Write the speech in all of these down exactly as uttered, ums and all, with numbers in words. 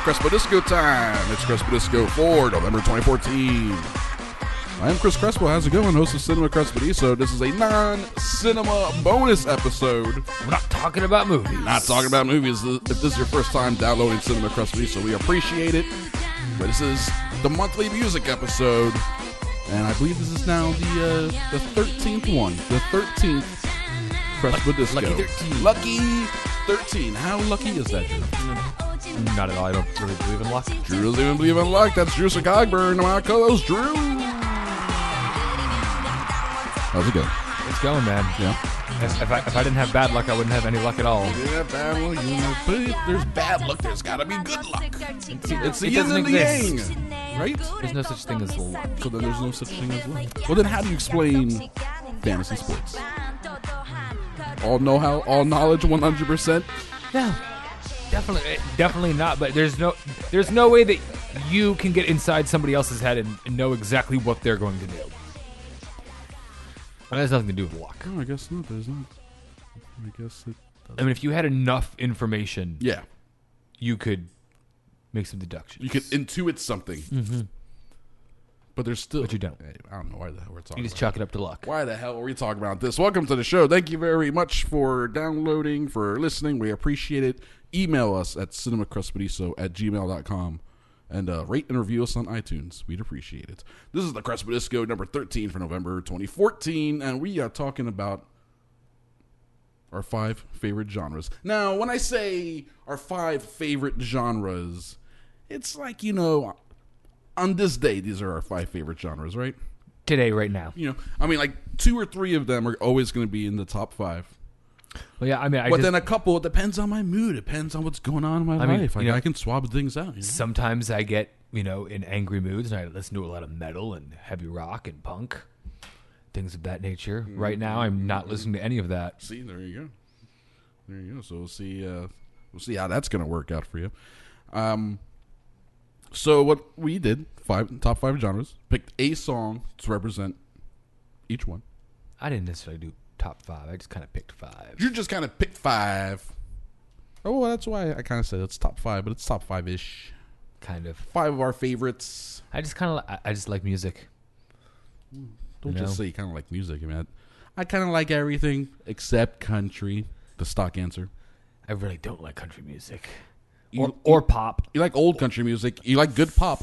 Crespo Disco time. It's Crespo Disco for November twenty fourteen. I am Chris Crespo. How's it going? Host of Cinema Crespediso. This is a non-cinema bonus episode. We're not talking about movies. Not talking about movies. If this is your first time downloading Cinema Crespediso, we appreciate it. But this is the monthly music episode, and I believe this is now the uh, the thirteenth one. The thirteenth Crespo Disco. Lucky thirteen. Lucky thirteen. How lucky is that, Drew? Not at all. I don't really believe in luck. Drew doesn't even believe in luck. That's Drew Cogburn, my co-host, Drew. How's it going? It's going, man. Yeah. If, if, I, if I didn't have bad luck, I wouldn't have any luck at all. Yeah, bad luck. You know, but if there's bad luck, there's gotta be good luck. It's, It's the it yin doesn't and the exist. yang, right? There's no such thing as luck. So then there's no such thing as luck. Well, then how do you explain fantasy sports? All know-how, all knowledge, one hundred percent? No, definitely, definitely not. But there's no, there's no way that you can get inside somebody else's head and, and know exactly what they're going to do. That has nothing to do with luck. No, I guess not. There's not. I guess it doesn't. I mean, if you had enough information, Yeah. you could make some deductions. You could intuit something. Mm-hmm. But there's still... But you don't. I don't know why the hell we're talking You just about chalk it up to luck. Why the hell are we talking about this? Welcome to the show. Thank you very much for downloading, for listening. We appreciate it. Email us at cinemacrespediso at gmail dot com and uh, rate and review us on iTunes. We'd appreciate it. This is the Crespo Disco number thirteen for November twenty fourteen, and we are talking about our five favorite genres. Now, when I say our five favorite genres, it's like, you know, on this day, these are our five favorite genres, right? Today, right now. You know, I mean, like two or three of them are always going to be in the top five. Well, yeah, I mean, I but just, then a couple, it depends on my mood. It depends on what's going on in my I mean, life. I, you know, I can swap things out. You know? sometimes I get, you know, in angry moods, and I listen to a lot of metal and heavy rock and punk, things of that nature. Mm-hmm. Right now, I'm not listening to any of that. See, there you go. There you go. So we'll see. Uh, we'll see how that's going to work out for you. Um. So what we did, five top five genres, picked a song to represent each one. I didn't necessarily do top five. I just kind of picked five. You just kind of picked five. Oh, well, that's why I kind of said it's top five, but it's top five-ish. Kind of. Five of our favorites. I just kind of, I, I just like music. Don't You just know? say you kind of like music, man. I kind of like everything except country. The stock answer. I really don't like country music. You, Or, or pop. you like old country music. You like good pop.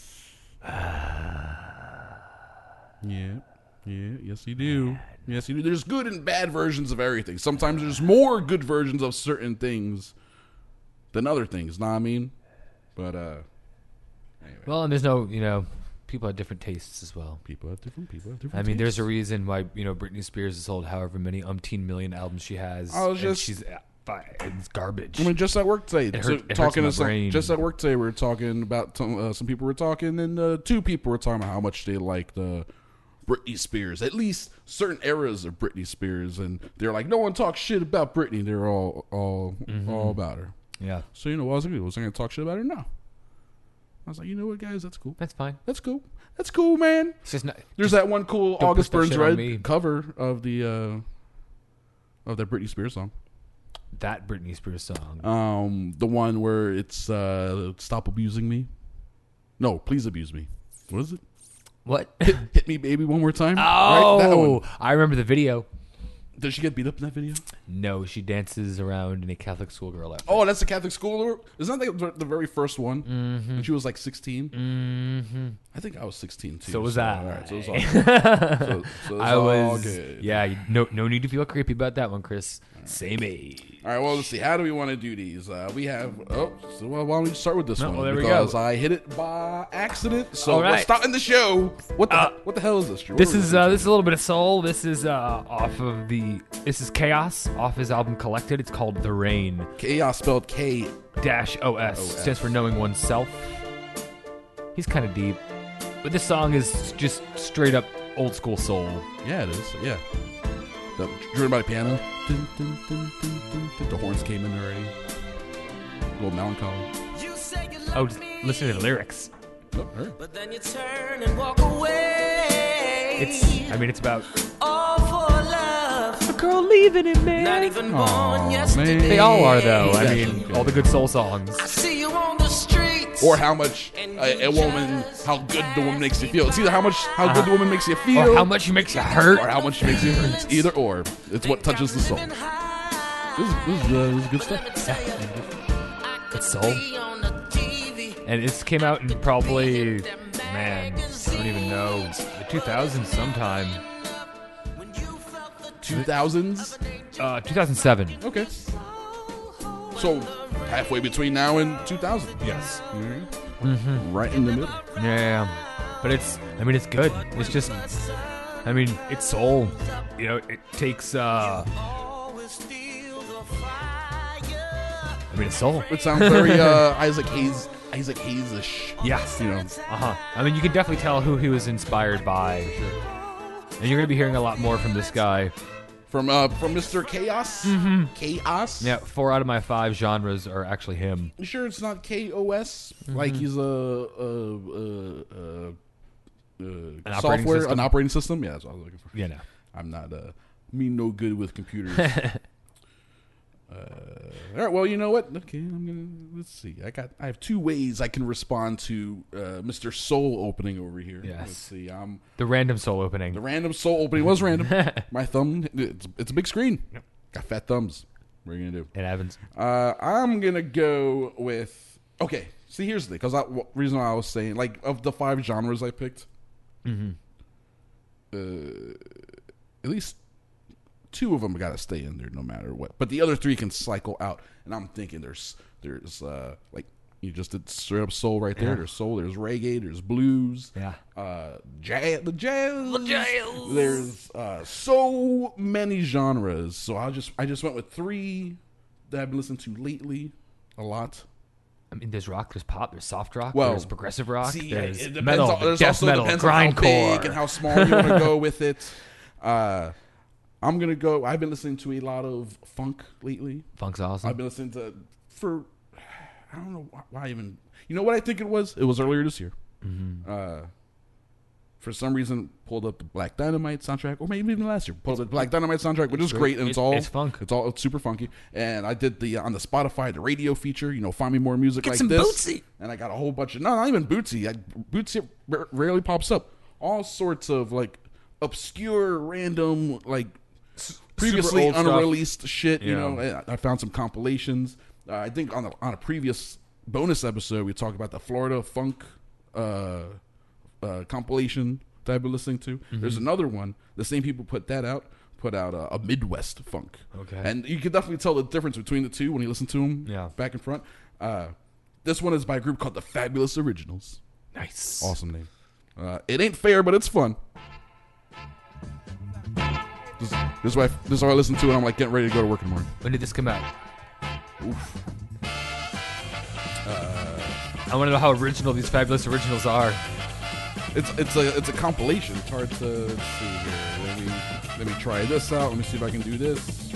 Yeah. Yeah. Yes, you do. Yes, you do. There's good and bad versions of everything. Sometimes there's more good versions of certain things than other things. Know what I mean? But, uh... anyway. Well, and there's no, you know, people have different tastes as well. People have different people have I different mean, tastes. there's a reason why, you know, Britney Spears has sold however many umpteen million albums she has. I was and just- she's uh, fi- it's garbage. I mean, just at work today, It so hurt- it hurts talking my to some, brain. just at work today, we were talking about some, uh, some people were talking, and uh, two people were talking about how much they like the Britney Spears, at least certain eras of Britney Spears, and they're like, no one talks shit about Britney. They're all all Mm-hmm. all about her. Yeah, So you know, what I was gonna do? Was I gonna talk shit about her? No. I was like, you know what, guys, that's cool. that's fine. That's cool. That's cool, man. It's just not. There's that one cool don't August push that Burns shit on Red me. cover of the uh, of that Britney Spears song. That Britney Spears song. Um, the one where it's uh, "Stop Abusing Me." No, please abuse me. What is it? What? Hit, hit me, baby, one more time. Oh, Right? That one. I remember the video. Does she get beat up in that video? No, she dances around in a Catholic schoolgirl outfit. Oh, that's the Catholic school. Isn't that the, the very first one? Mm-hmm. When she was like sixteen. Mm-hmm. I think I was sixteen too. So was I. All right, so it was all good. so, so it was I all was. good. Yeah, no, no need to feel creepy about that one, Chris. Same age. All right, well, let's see. How do we want to do these? Uh, we have. Oh, so well, why don't we start with this No, one? well, there we because go. I hit it by accident. So All we're right. starting the show. What the Uh, what the hell is this? Drew? This What is uh, this is a little bit of soul. This is uh, off of the. This is Chaos off his album Collected. It's called The Rain. Chaos spelled K. Dash O S O S. stands for knowing oneself. He's kind of deep, but this song is just straight up old school soul. Yeah, it is. Yeah. The, driven by the piano. Dun, dun, dun, dun, dun, dun. The horns came in already. A little melancholy. Oh, just listen to the lyrics. Oh, her. But then you turn and walk away. It's. I mean, it's about all for love. a girl leaving him, man. Not even Aw, born man. yesterday. They all are, though. I Yeah, mean, okay. all the good soul songs. I see you on the street. It's or how much a, a woman, how good the woman makes you feel. It's either how much how good the woman makes you feel, or how much she makes you hurt. or how much she makes you hurt. It's either or. It's what touches the soul. This is, this is, uh, this is good stuff. It's soul. And it came out in probably, man, I don't even know, the two thousands sometime. two thousands? Uh, two thousand seven. Okay. So, halfway between now and two thousand. Yes. Mm-hmm. Right in the middle. Yeah. But it's, I mean, it's good. It's just, I mean, it's soul. You know, it takes, uh, I mean, it's soul. It sounds very uh, Isaac Hayes, Isaac Hayes-ish. Yes. You know. Uh-huh. I mean, you can definitely tell who he was inspired by. And you're going to be hearing a lot more from this guy. From uh, from Mister Chaos? Mm-hmm. Chaos? Yeah, four out of my five genres are actually him. You sure it's not K O S? Mm-hmm. Like he's a, a, a, a, An a operating software, system? an operating system? Yeah, that's what I was looking for. Yeah, no. I'm not, uh, me no good with computers. uh, all right, well, you know what? Okay, I'm gonna, let's see. I got, I have two ways I can respond to uh, Mister Soul opening over here. Yes. Let's see. Um, The random soul opening. the random Soul opening was random. My thumb, it's, it's a big screen. Got fat thumbs. What are you gonna do? It happens. Uh, I'm gonna go with. Okay, see, here's the thing. Because w- reason why I was saying, like, of the five genres I picked, Mm-hmm. uh, at least two of them got to stay in there no matter what. But the other three can cycle out. And I'm thinking there's there's uh, like you just did straight up soul right there. Yeah. There's soul. There's reggae. There's blues. Yeah. Uh, jazz. The jazz. The jazz. There's uh, so many genres. So I just I just went with three that I've been listening to lately a lot. I mean, there's rock, there's pop, there's soft rock, Well, there's progressive rock, See, there's it depends metal, on, there's death also metal, depends on how big grindcore. and how small you want to go with it. Uh, I'm gonna go. I've been listening to a lot of funk lately. Funk's awesome. I've been listening to for I don't know why, why even. You know what I think it was? It was earlier this year. Mm-hmm. Uh, for some reason, pulled up the Black Dynamite soundtrack, or maybe even last year. Pulled up the Black Dynamite soundtrack, which is great, and it's It- all it's funk. It's all it's super funky. And I did the uh, on the Spotify the radio feature. You know, find me more music Get like some this. Bootsy. And I got a whole bunch of no, not even Bootsy. I, Bootsy r- rarely pops up. All sorts of like obscure, random, like previously old stuff. unreleased shit. You Yeah. know, I, I found some compilations. Uh, I think on the on a previous bonus episode we talked about the Florida funk uh, uh, compilation that I've been listening to. Mm-hmm. There's another one. The same people put that out. Put out a, a Midwest funk. Okay. And you can definitely tell the difference between the two when you listen to them. Yeah. Back and front. Uh, this one is by a group called the Fabulous Originals. Nice. Awesome name. Uh, it ain't fair, but it's fun. This, this is why I, this is why I listen to it. I'm like getting ready to go to work in the morning. When did this come out? Oof. I want to know how original these fabulous originals are. It's it's a it's a compilation. It's hard to let's see here. Let me let me try this out. Let me see if I can do this.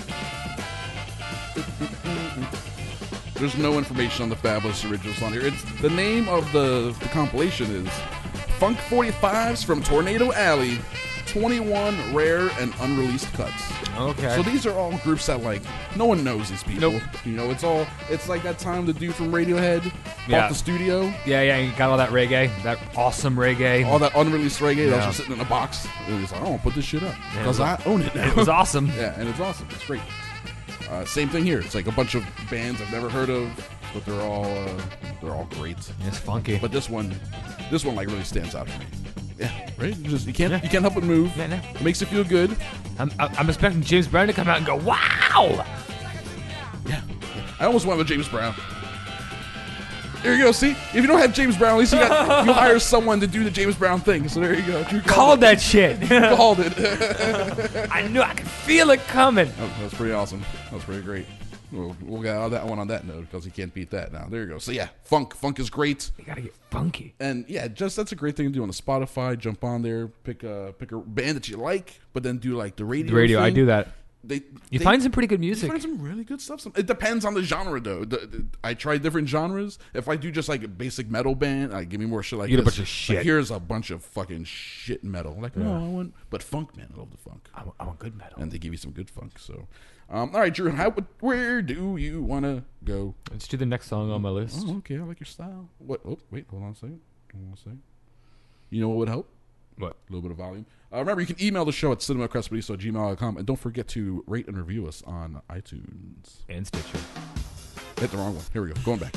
There's no information on the Fabulous Originals on here. It's the name of the, the compilation is Funk forty-fives from Tornado Alley, twenty-one rare and unreleased cuts. Okay. So these are all groups that like no one knows these people. Nope. You know, it's all it's like that time the dude from Radiohead Yeah. bought the studio. yeah, yeah, you got all that reggae, that awesome reggae. All that unreleased reggae that was Yeah. just sitting in a box. And he's like, I want to put this shit up Yeah, because it I was- own it now. It was awesome. Yeah, and it's awesome. It's great. Uh, same thing here. It's like a bunch of bands I've never heard of, but they're all uh, they're all great. It's funky. But this one, this one like really stands out for me. Yeah, right. You just you can't you can't help but move. Yeah, no. It makes you feel good. I'm, I'm expecting James Brown to come out and go, wow! Yeah. I almost went with James Brown. There you go. See, if you don't have James Brown, at least you got you hire someone to do the James Brown thing. So there you go. You Called it. that shit. Called it. I knew, I could feel it coming. Oh, that's pretty awesome. That's pretty great. We'll, we'll get out of that one on that note because you can't beat that now. There you go. So yeah, funk. Funk is great. You gotta get funky. And yeah, just that's a great thing to do on the Spotify. Jump on there, pick a pick a band that you like, but then do like the radio. The radio, I thing. do that. they You they, find some pretty good You music. find some really good stuff. Some, it depends on the genre, though. The, the, I try different genres. If I do just like a basic metal band, I give me more shit like You get a this. bunch of shit. Like, here's a bunch of fucking shit metal. Like, no, I want, but funk, man, I love the funk, I want, I want good metal. and they give you some good funk. So, um, all right, Drew, how, where do you want to go? Let's do the next song on my list. Oh, okay, I like your style. What? Oh, wait, hold on a second. Hold on a second. You know what would help? What? A little bit of volume. Uh, remember, you can email the show at cinemacrespediso at gmail dot com, and don't forget to rate and review us on iTunes. And Stitcher. Hit the wrong one. Here we go. Going back.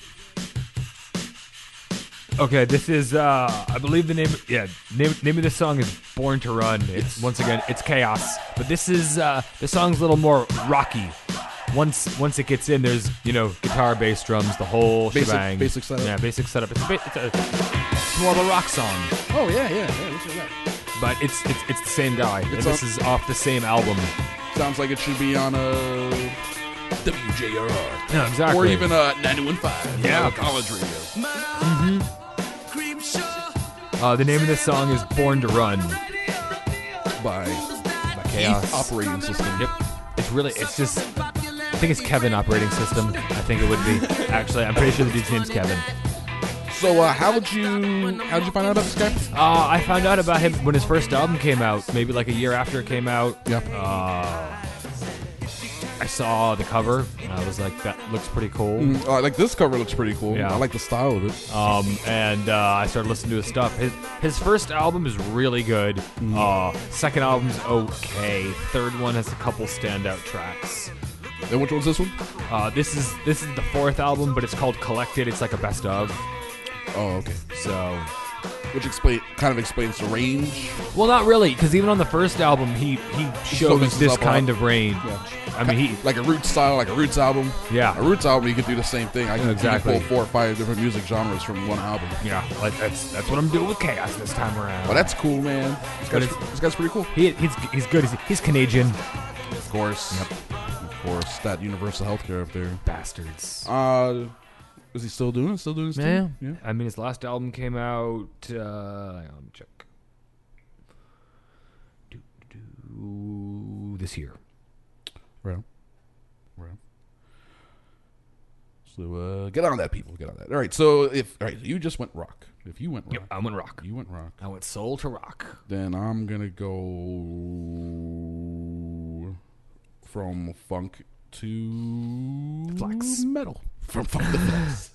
Okay, this is uh I believe the name yeah, name name of the song is Born to Run. It's once again it's chaos. But this is uh the song's a little more rocky. Once once it gets in, there's, you know, guitar, bass, drums, the whole Basic- shebang. basic setup. Yeah, basic setup. It's a, ba- it's, a, it's more of a rock song. Oh, yeah, yeah, yeah. Listen to that. But it's it's it's the same guy. And It's this on- is off the same album. Sounds like it should be on a W J R R. Yeah, exactly. Or even a ninety-one point five. Yeah. College radio. Uh, the name of this song is Born to Run By by Chaos. Heath Operating System. Yep. It's really, it's just, I think it's Kevin Operating System. I think it would be. Actually, I'm pretty sure the dude's name's Kevin. So, uh, how would you how did you find out about this guy? Uh, I found out about him when his first album came out, maybe like a year after it came out. Yeah. Uh, I saw the cover, and I was like, that looks pretty cool. Mm, uh, like this cover looks pretty cool. Yeah. I like the style of it. Um, and uh, I started listening to his stuff. His his first album is really good. Mm-hmm. Uh, second album's okay. Third one has a couple standout tracks. And which one's this one? Uh, this is this is the fourth album, but it's called Collected. It's like a best of. Oh, okay. So, Which explain kind of explains the range. well, not really, because even on the first album, he he shows mixes this up a kind lot. of range. I mean, he Like a Roots style, like a Roots album. Yeah. A Roots album, you could do the same thing. I can, Exactly. you can pull four or five different music genres from one album. yeah, like that's that's what I'm doing with Chaos this time around. Well, that's cool, man. This But guy's, it's- this guy's pretty cool. he he's he's good. He's, he's Canadian. Of course. Yep. Of course. That universal healthcare up there. Bastards. Uh, is he still doing it? Still doing his Yeah. thing? Yeah. I mean, his last album came out. Uh, hang on, let me check. Do, do, do, this year. Right. Right. So uh, get on that, people. Get on that. All right. So if all right, you just went rock. If you went rock, Yep, I went rock. you went rock. I went soul to rock. Then I'm gonna go from funk to Flex. metal. From funk to flex.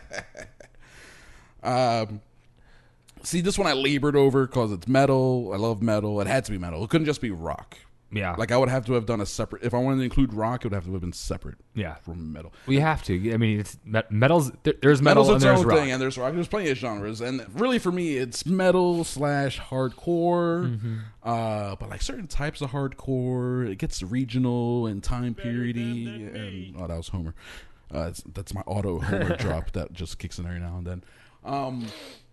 um, see, this one I labored over because it's metal. I love metal. It had to be metal. It couldn't just be rock. Yeah. Like I would have to have done a separate. If I wanted to include rock, it would have to have been separate yeah. from metal. We have to. I mean, it's me- metal's. There, there's metal Metal's and its there's own rock. thing, and there's rock. There's plenty of genres, and really for me, it's metal slash hardcore. Mm-hmm. Uh, but like certain types of hardcore, it gets regional and time periody. And oh, that was Homer. Uh, it's, that's my auto Homer drop that just kicks in every now and then. Um,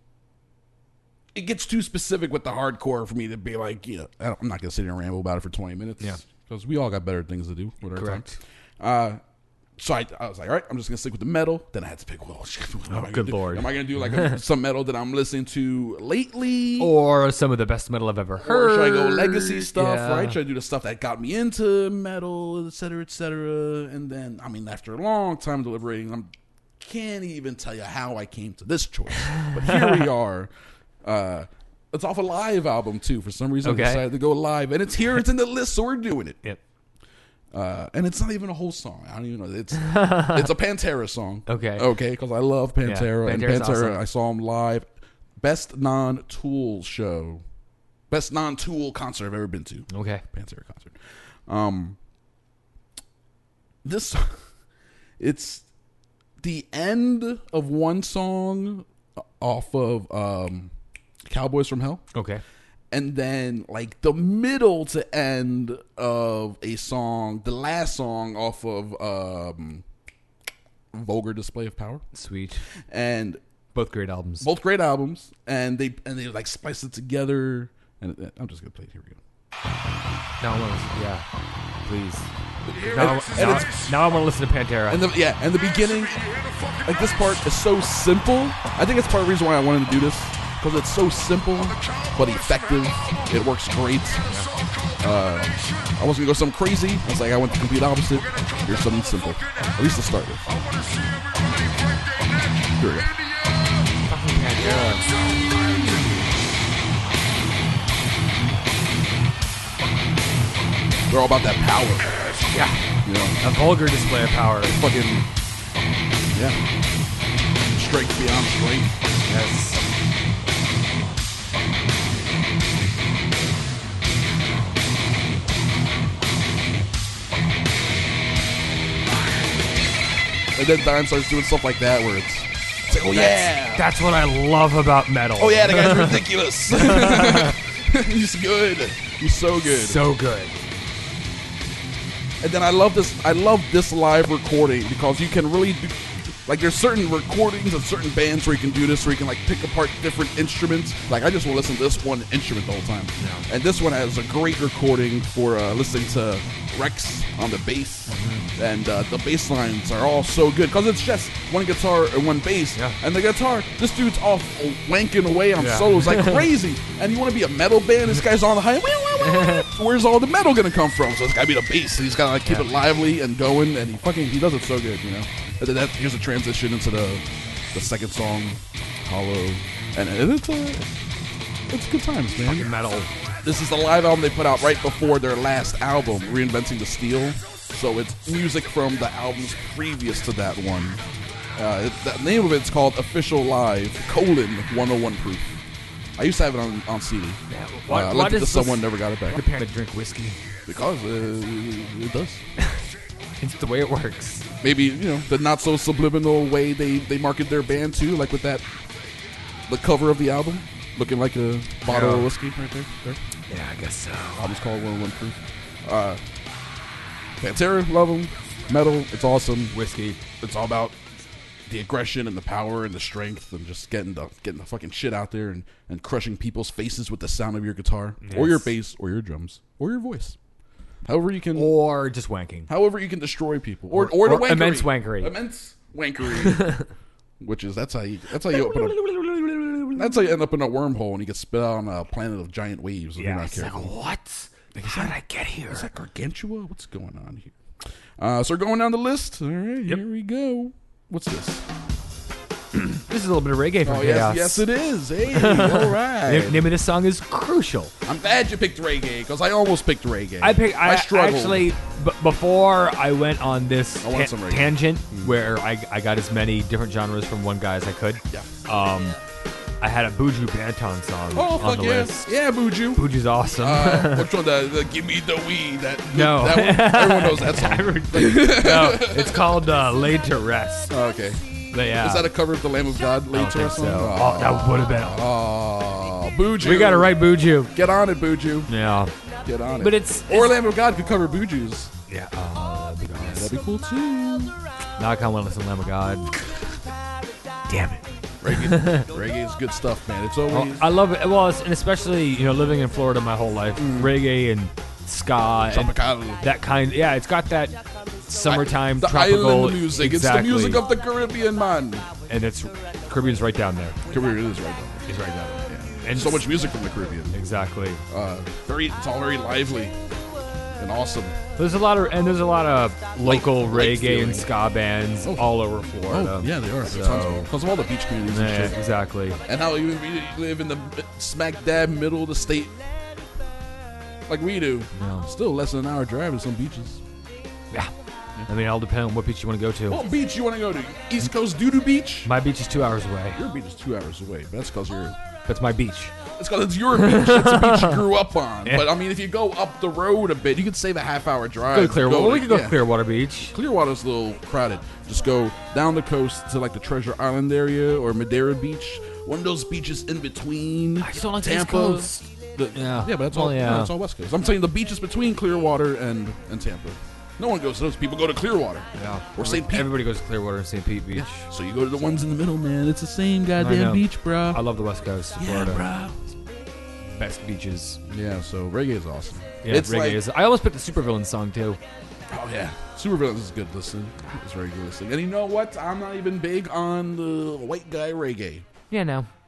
it gets too specific with the hardcore for me to be like, yeah, I don't- I'm not gonna sit here and ramble about it for twenty minutes. Yeah. because we all got better things to do with our Correct. time. Uh, so I, I was like, all right, I'm just gonna stick with the metal. Then I had to pick. Well, shit, what am I gonna good do? lord. Am I gonna do like a, some metal that I'm listening to lately? Or some of the best metal I've ever heard. Or should I go legacy stuff, Yeah. right? Should I do the stuff that got me into metal, et cetera, et cetera? And then, I mean, after a long time deliberating, I can't even tell you how I came to this choice. But here we are. Uh, it's off a live album, too. For some reason, Okay. I decided to go live. And it's here. It's in the list, so we're doing it. Yep. Uh, and it's not even a whole song. I don't even know. It's it's a Pantera song. Okay. Okay, because I love Pantera. Yeah, and Pantera's Pantera, awesome. I saw them live. Best non-Tool show. Best non-Tool concert I've ever been to. Okay. Pantera concert. Um, this, it's the end of one song off of um, Cowboys from Hell. Okay. And then, like, the middle to end of a song, the last song off of um, Vulgar Display of Power. Sweet. And Both great albums. both great albums. And they and they like spice it together. And it, I'm just going to play it. Here we go. Now I want to listen. Yeah. Please. And- Now, and now, it's- now I want to listen to Pantera. And the, yeah, and the beginning, like this part is so simple. I think it's part of the reason why I wanted to do this. because it's so simple but effective. It works great. Uh, I wasn't gonna go something crazy. I was like, I went the complete opposite. Here's something simple, at least to start with. Here we go. They're all about that power. Yeah. You know, A vulgar display of power. fucking, yeah. Strength beyond strength. Yes. And then Dime starts doing stuff like that where it's, it's like, oh yeah. That's what I love about metal. Oh yeah, the guy's ridiculous. He's good. He's so good. So good. And then I love this. I love this live recording because you can really do, like, there's certain recordings of certain bands where you can do this, where you can like pick apart different instruments. Like I just will listen to this one instrument the whole time. Yeah. And this one has a great recording for uh, listening to Rex on the bass, mm-hmm. and uh, the bass lines are all so good because it's just one guitar and one bass. Yeah. And the guitar, this dude's all wanking away on Yeah. solos like crazy. And you want to be a metal band? This guy's on the high. Where's all the metal gonna come from? So it's gotta be the bass. He's gotta like keep Yeah. it lively and going, and he fucking he does it so good, you know. And then that, here's a transition into the the second song, Hollow, and it's uh, it's good times, man. Fucking metal. This is the live album they put out right before their last album, Reinventing the Steel. So it's music from the albums previous to that one. Uh, it, the name of it's called Official Live, colon, one oh one Proof. I used to have it on, on C D. Yeah, Uh, why, I why lent it does to someone, never got it back. Prepare to drink whiskey. Because uh, it does. It's the way it works. Maybe, you know, the not so subliminal way they, they market their band too, like with that, the cover of the album, looking like a bottle Yeah. of whiskey right there. there. Yeah, I guess so. Album's called one oh one Proof. Uh, Pantera, love them. Metal, it's awesome. Whiskey. It's all about the aggression and the power and the strength and just getting the getting the fucking shit out there and, and crushing people's faces with the sound of your guitar or your Yes. bass or your drums or your voice. However you can, Or just wanking. however you can destroy people, or Or- or, the or wankery. immense wankery. immense wankery, which is that's how you that's how you open up. That's how you end up in a wormhole and you get spit out on a planet of giant waves if Yeah, you're not it's like, careful. what? How did I get here? Is that Gargantua? What's going on here? Uh, so we're going down the list. All right, Yep. here we go. What's this? This is a little bit of reggae from Oh, Chaos. yes, yes, it is. Hey, all right. Name, name of this song is Crucial. I'm glad you picked reggae because I almost picked reggae. I picked. I, struggled. actually b- before I went on this I want ta- some reggae. tangent where I, I got as many different genres from one guy as I could. Yeah. Um, I had a Buju Banton song Oh, on fuck the yeah. list. Yeah, Buju. Buju's awesome. Uh, which one? The, the Give Me the Weed. That, No. that one? Everyone knows that song. no, it's called uh, Laid to Rest. Oh, okay. But yeah, Is that a cover of The Lamb of God? I Laid don't to think Rest so. song? Oh, that would have been. Oh, Buju. We got it right, Buju. Get on it, Buju. Yeah, Get on it. but it's, Or it's Lamb of God could cover Buju's. yeah. Oh, that'd be nice. That'd be cool too. Now I kind of want to listen to Lamb of God. Damn it. Reggae, reggae is good stuff, man. It's always. Oh, I love it. Well, it's, and especially you know living in Florida my whole life, reggae and ska and Tropical. that kind. Yeah, it's got that summertime the tropical island music. Exactly. It's the music of the Caribbean, man. and it's Caribbean's right down there. Caribbean is right there. It's right down there. Yeah. And so much music from the Caribbean. Exactly. Uh, very, it's all very lively and awesome. There's a lot of and there's a lot of local Light- light reggae feeling. and ska bands Oh. all over Florida. Oh, yeah, they are. So- So, because of all the beach communities and Yeah, shit. exactly. And how you you live in the smack dab middle of the state, like we do. Yeah. Still less than an hour drive to some beaches. Yeah. I mean, it all depends on what beach you want to go to. What beach you want to go to? East Coast Doodoo Beach? My beach is two hours away. Your beach is two hours away. But that's because you're. That's my beach. It's because it's your beach. It's a beach you grew up on. Yeah. But I mean, if you go up the road a bit, you could save a half hour drive. Go to Clearwater. to- we could go yeah. to Clearwater Beach. Clearwater's a little crowded. Just go down the coast to like the Treasure Island area or Madeira Beach. One of those beaches in between. I just don't like the East Tampa. Coast. The- Yeah. yeah, but that's Well, all. yeah. No, it's all West Coast. I'm saying the beaches between Clearwater and and Tampa. No one goes to those. People go to Clearwater. Yeah. Or Saint Pete. Everybody goes to Clearwater and Saint Pete Beach. So you go to the ones in the middle, man. It's the same I goddamn know. beach, bro. I love the West Coast of yeah, Florida. bro. Best beaches. Yeah, so reggae is awesome. Yeah, it's reggae like, is. I almost picked the Supervillain song too. oh yeah, Supervillains is good listening. It's very good listening. And you know what? I'm not even big on the white guy reggae. Yeah, no.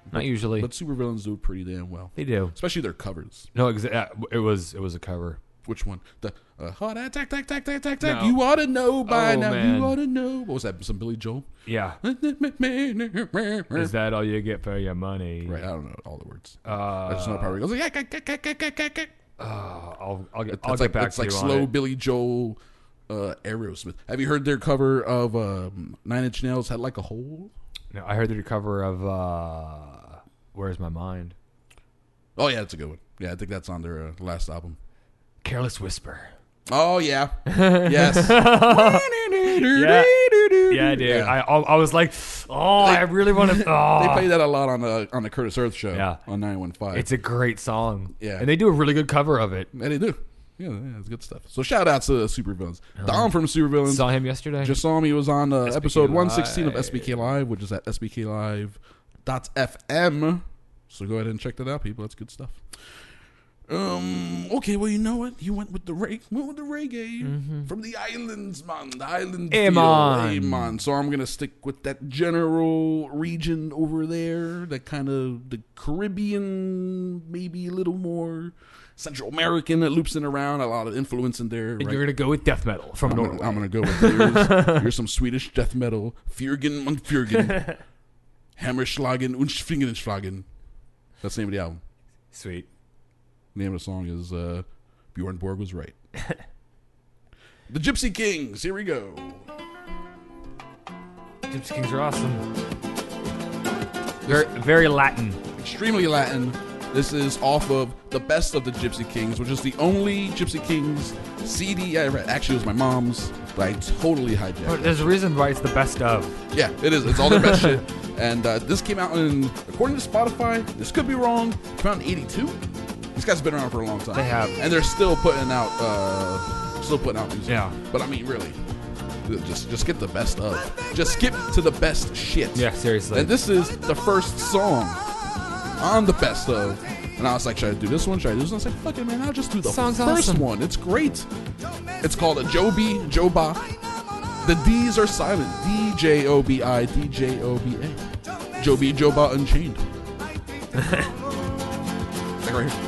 Not usually. But supervillains do it pretty damn well. They do. Especially their covers. No, exa- it was it was a cover. Which one? The uh, heart attack, attack, attack, attack, attack, attack. No. You ought to know by Oh, now. man. You ought to know. What was that? Some Billy Joel? Yeah. Is Is that all you get for your money? Right, I don't know all the words. Uh, I just know probably goes like, uh, I'll, I'll get, I'll that's get like back that's to like you slow on it. Billy Joel, uh, Aerosmith. Have you heard their cover of um, Nine Inch Nails Had Like a Hole? No, I heard the cover of uh, Where's My Mind? Oh yeah, that's a good one. Yeah, I think that's on their uh, last album. Careless Whisper. Oh yeah, yes. Yeah. Yeah, dude. Yeah. I I was like, oh, I really want to. Oh. They play that a lot on the on the Curtis Earth show. Yeah. On nine one five. It's a great song. Yeah. And they do a really good cover of it. And they do. Yeah, yeah, it's good stuff. So shout out to Supervillains. Dom from Supervillains. Saw him yesterday. Just saw him. He was on uh, S B K episode one sixteen of Live. S B K Live, which is at s b k live dot f m. So go ahead and check that out, people. That's good stuff. Um. Okay. Well, you know what? You went with the reggae. Went with the reggae from the islands, man. The island. Hey, feel. man. Hey, man. So I'm gonna stick with that general region over there. That kind of the Caribbean, maybe a little more Central American. That loops in around. A lot of influence in there. and right? you're going to go with death metal from I'm Norway. gonna, I'm gonna go with here's, here's some Swedish death metal. Fjörgen und Fjörgen. Hammerschlagen und Fingerschlagen. That's the name of the album. Sweet. The name of the song is uh, Bjorn Borg Was Right. The Gypsy Kings. Here we go. Gypsy Kings are awesome. Very, very Latin. Extremely Latin. This is off of The Best of the Gypsy Kings, which is the only Gypsy Kings C D I read. Actually, it was my mom's, but I totally hijacked Oh, it. there's a reason why it's the best of. Yeah, it is. It's all their best shit. And uh, this came out in, according to Spotify, this could be wrong, came out in eighty-two. These guys have been around for a long time. They have. And they're still putting out, uh, still putting out music. Yeah. But I mean, really, just just get the best of. Just skip to the best shit. Yeah, seriously. And this is the first song on the best of. And I was like, should I do this one? Should I do this one? I was like, fuck it, man. I'll just do the Song's first awesome. one. It's great. It's called a Joby, Joba. The D's are silent. D J O B I, D J O B A. Joby, Joba Unchained. Like right here.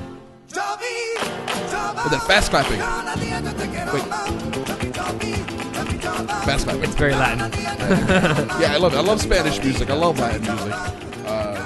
And then fast clapping. Wait. Fast clapping. It's very Latin. Yeah, I love it. I love Spanish music. I love Latin music. Uh,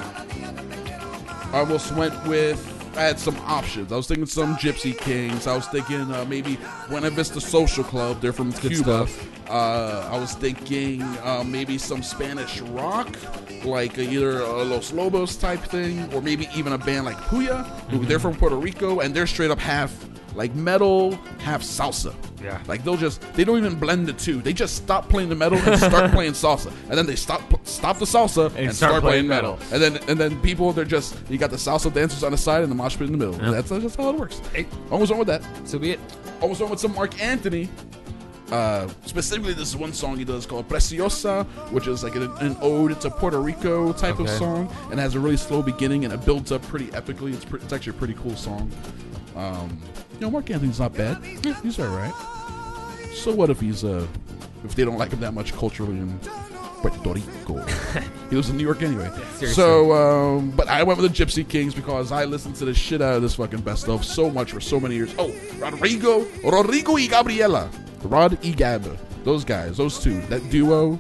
I almost went with. I had some options. I was thinking some Gypsy Kings. I was thinking uh, maybe Buena Vista Social Club. They're from Good Cuba. stuff. Uh, I was thinking uh, maybe some Spanish rock, like uh, either a Los Lobos type thing, or maybe even a band like Puya, who they're from Puerto Rico, and they're straight up half like metal, half salsa. Yeah. Like they'll just, they don't even blend the two. They just stop playing the metal and start playing salsa. And then they stop stop the salsa and, start start, playing, playing metal. metal. And then and then people, they're just, you got the salsa dancers on the side and the mosh pit in the middle. Yeah. That's, that's just how it works. Hey. Almost went with that. So be it. Almost went with some Mark Anthony. Uh, specifically, this is one song he does called Preciosa, which is like an, an ode to Puerto Rico type of Okay. song, and has a really slow beginning and it builds up pretty epically. It's, pre- it's actually a pretty cool song. Um, you know, Mark Anthony's not bad. Yeah, he's all right. So what if he's uh, if they don't like him that much culturally in Puerto Rico? He lives in New York anyway. seriously. So, um, but I went with the Gypsy Kings because I listened to the shit out of this fucking best of so much for so many years. Oh, Rodrigo, Rodrigo y Gabriela, Rod y Gab, those guys, those two, that duo.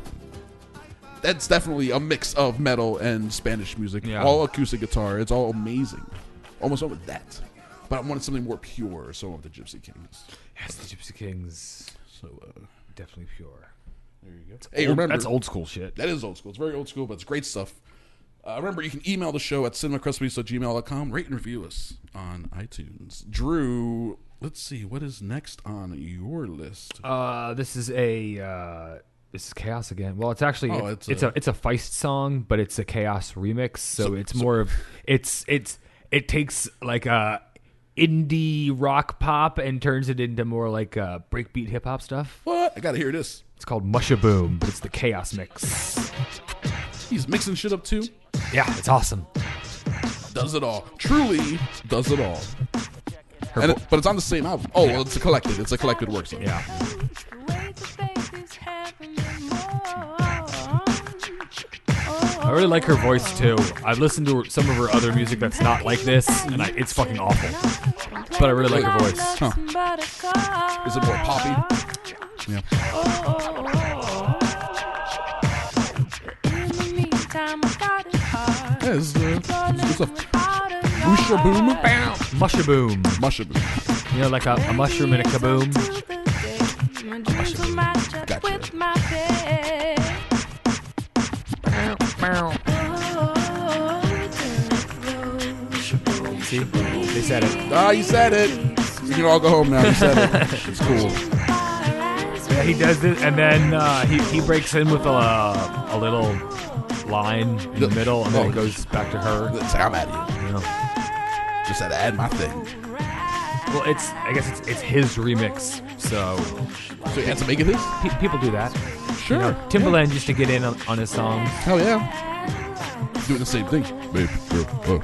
That's definitely a mix of metal and Spanish music. Yeah. All acoustic guitar. It's all amazing. Almost went with that. But I wanted something more pure, so I went with the Gypsy Kings. Yes, the Gypsy Kings. So, uh, Definitely pure. there you go. Hey, Old- remember, that's old school shit. that is old school. It's very old school, but it's great stuff. Uh, remember, you can email the show at cinemacrustbreeze at gmail dot com. Rate and review us on iTunes. Drew, let's see. What is next on your list? Uh, this is a uh, this is Chaos again. Well, it's actually Oh, it's, it's it's a, a- it's a Feist song, but it's a Chaos remix. So, So- it's so- more of it's it's it takes like a indie rock pop and turns it into more like uh, breakbeat hip hop stuff. What? I gotta hear this. It's called Mushaboom, but it's the Chaos mix. He's mixing shit up too. Yeah, it's awesome. Does it all. Truly does it all. Her And vo- it, but it's on the same album. Oh, well, it's a collected. It's a collected work. So. yeah. The way the faith is happening more. Oh, I really like her voice too. I've listened to her, some of her other music that's not like this, and I, it's fucking awful. But I really like her voice. Huh. Is it more poppy? Yeah. Yeah, it's, uh, it's a Musha boom. Musha boom. Musha boom. You know, like a, a mushroom in a kaboom. Gotcha. See? They said it. Ah, you said it. You can all go home now. You said it. It's cool. Yeah, he does this, and then uh, he, he breaks in with a, a little line in the middle, and then Oh. it goes back to her. It's like, I'm at you. You know? Just had to add my thing. Well, it's I guess it's it's his remix, so So you had to make it his? pe- people do that. Sure. You know, Timbaland used to get in on, on his songs. Hell yeah. Doing the same thing. Babe, girl, oh.